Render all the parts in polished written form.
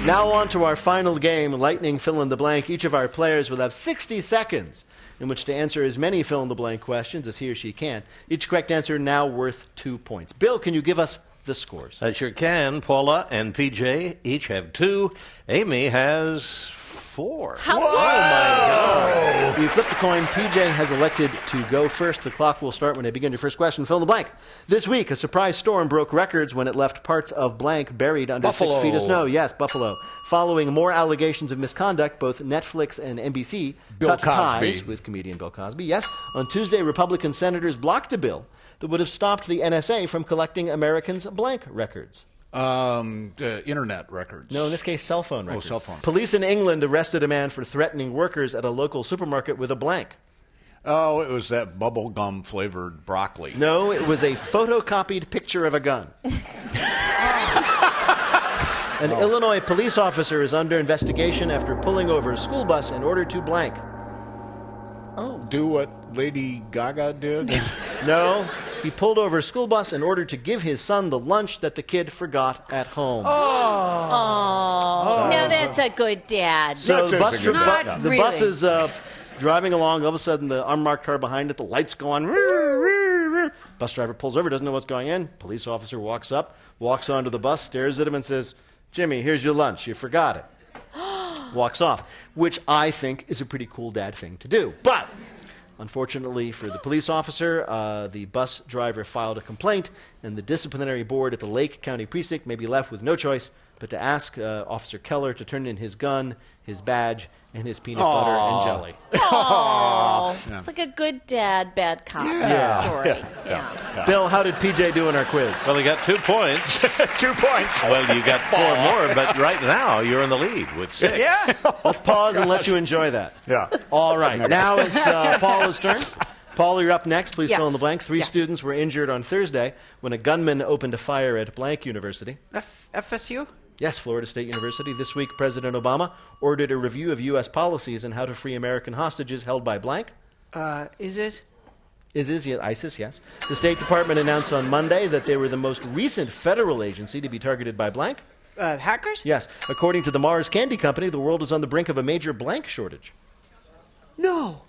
Now on to our final game, Lightning Fill in the Blank. Each of our players will have 60 seconds in which to answer as many fill-in-the-blank questions as he or she can. Each correct answer now worth 2 points. Bill, can you give us the scores? I sure can. Paula and PJ each have 2. Amy has 4. Oh, my God. You flip the coin. PJ has elected to go first. The clock will start when I begin your first question. Fill in the blank. This week, a surprise storm broke records when it left parts of blank buried under Buffalo. 6 feet of snow. Yes, Buffalo. Following more allegations of misconduct, both Netflix and NBC Bill cut Cosby. ties with comedian Bill Cosby. Yes, on Tuesday, Republican senators blocked a bill that would have stopped the NSA from collecting Americans' blank records. Internet records. No, in this case, cell phone records. cell phone. Police in England arrested a man for threatening workers at a local supermarket with a blank. Oh, it was that bubble gum flavored broccoli. No, it was a photocopied picture of a gun. An Illinois police officer is under investigation after pulling over a school bus in order to blank. Do what Lady Gaga did? No, he pulled over a school bus in order to give his son the lunch that the kid forgot at home. Oh, no, that's a good dad. So the bus, Not the really. bus is driving along. All of a sudden, the unmarked car behind it, the lights go on. Bus driver pulls over, doesn't know what's going on. Police officer walks up, walks onto the bus, stares at him and says, "Jimmy, here's your lunch. You forgot it." Walks off, which I think is a pretty cool dad thing to do. But unfortunately for the police officer, the bus driver filed a complaint, and the disciplinary board at the Lake County Precinct may be left with no choice but to ask Officer Keller to turn in his gun, his badge, and his peanut butter and jelly. Oh, it's like a good dad, bad cop story. Yeah. Bill, how did PJ do in our quiz? Well, he got 2 points. 2 points. Well, you got 4 more, but right now you're in the lead with 6. Yeah. Let's pause and let you enjoy that. Yeah. All right. Now it's Paula's turn. Paula, you're up next. Please fill in the blank. 3 Yeah. students were injured on Thursday when a gunman opened a fire at blank university. FSU? Yes, Florida State University. This week, President Obama ordered a review of U.S. policies on how to free American hostages held by blank. ISIS? ISIS, yes. The State Department announced on Monday that they were the most recent federal agency to be targeted by blank. Hackers? Yes. According to the Mars Candy Company, the world is on the brink of a major blank shortage. No.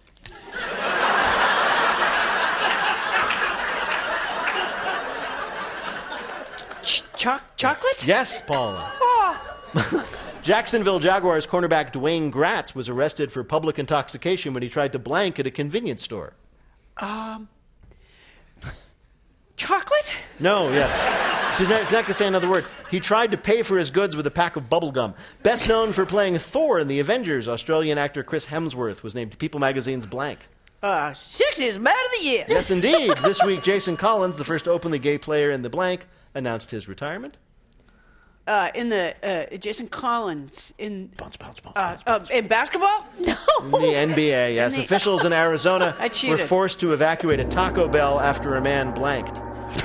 Chocolate? Yes, Paula. Jacksonville Jaguars cornerback Dwayne Gratz was arrested for public intoxication when he tried to blank at a convenience store. Chocolate? No, yes. She's not going to say another word. He tried to pay for his goods with a pack of bubble gum. Best known for playing Thor in The Avengers, Australian actor Chris Hemsworth was named People Magazine's blank. 60's Man of the Year. Yes, indeed. This week, Jason Collins, the first openly gay player in the blank, announced his retirement. Jason Collins in Bounce. in basketball? No. In the NBA, yes. Officials in Arizona I were cheated. forced to evacuate a Taco Bell after a man blanked.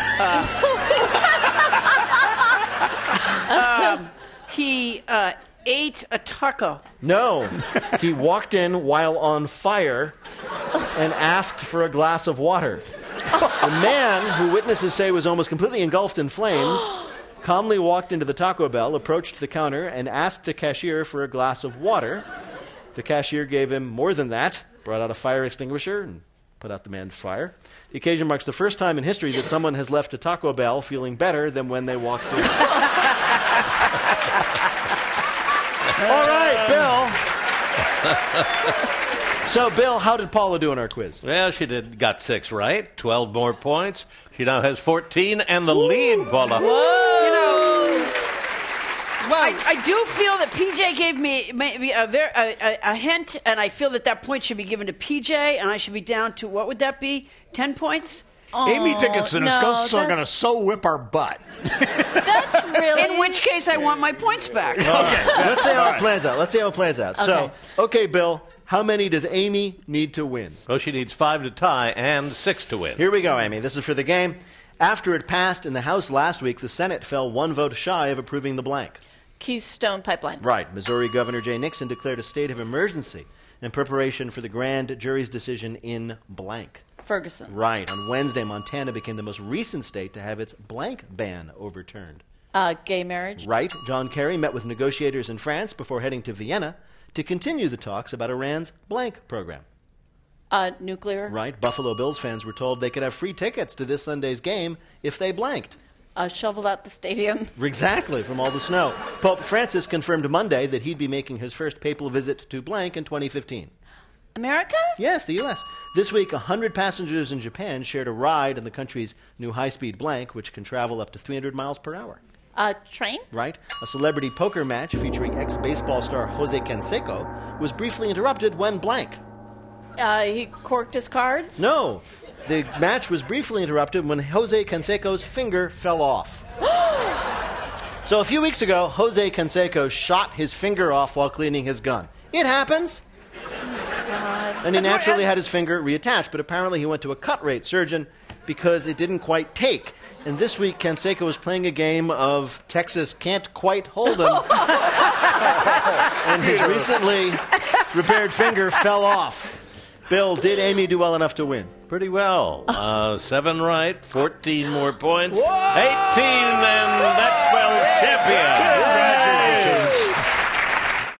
He ate a taco. No, he walked in while on fire and asked for a glass of water. The man, who witnesses say was almost completely engulfed in flames, calmly walked into the Taco Bell, approached the counter, and asked the cashier for a glass of water. The cashier gave him more than that, brought out a fire extinguisher, and put out the man's fire. The occasion marks the first time in history that someone has left a Taco Bell feeling better than when they walked in. All right, Bill. So, Bill, how did Paula do in our quiz? Well, she got 6 right, 12 more points. She now has 14 and the lead, Paula. You know, I do feel that PJ gave me maybe a hint, and I feel that point should be given to PJ, and I should be down to, what would that be, 10 points? Amy Dickinson is going to so whip our butt. That's really... In which case, I want my points back. Okay. Let's see how it plays out. So, okay, Bill, how many does Amy need to win? Well, she needs 5 to tie and 6 to win. Here we go, Amy. This is for the game. After it passed in the House last week, the Senate fell 1 vote shy of approving the blank. Keystone Pipeline. Right. Missouri Governor Jay Nixon declared a state of emergency in preparation for the grand jury's decision in blank. Ferguson. Right. On Wednesday, Montana became the most recent state to have its blank ban overturned. Gay marriage. Right. John Kerry met with negotiators in France before heading to Vienna to continue the talks about Iran's blank program. Nuclear. Right. Buffalo Bills fans were told they could have free tickets to this Sunday's game if they blanked. Shoveled out the stadium. Exactly, from all the snow. Pope Francis confirmed Monday that he'd be making his first papal visit to blank in 2015. America? Yes, the U.S. This week, 100 passengers in Japan shared a ride in the country's new high-speed blank, which can travel up to 300 miles per hour. Train? Right. A celebrity poker match featuring ex-baseball star Jose Canseco was briefly interrupted when blank. He corked his cards? No. The match was briefly interrupted when Jose Canseco's finger fell off. So a few weeks ago, Jose Canseco shot his finger off while cleaning his gun. It happens. And he naturally had his finger reattached, but apparently he went to a cut-rate surgeon because it didn't quite take. And this week, Canseco was playing a game of Texas Can't Quite Hold 'Em, and his recently repaired finger fell off. Bill, did Amy do well enough to win? Pretty well. 7 right, 14 more points. Whoa! 18 then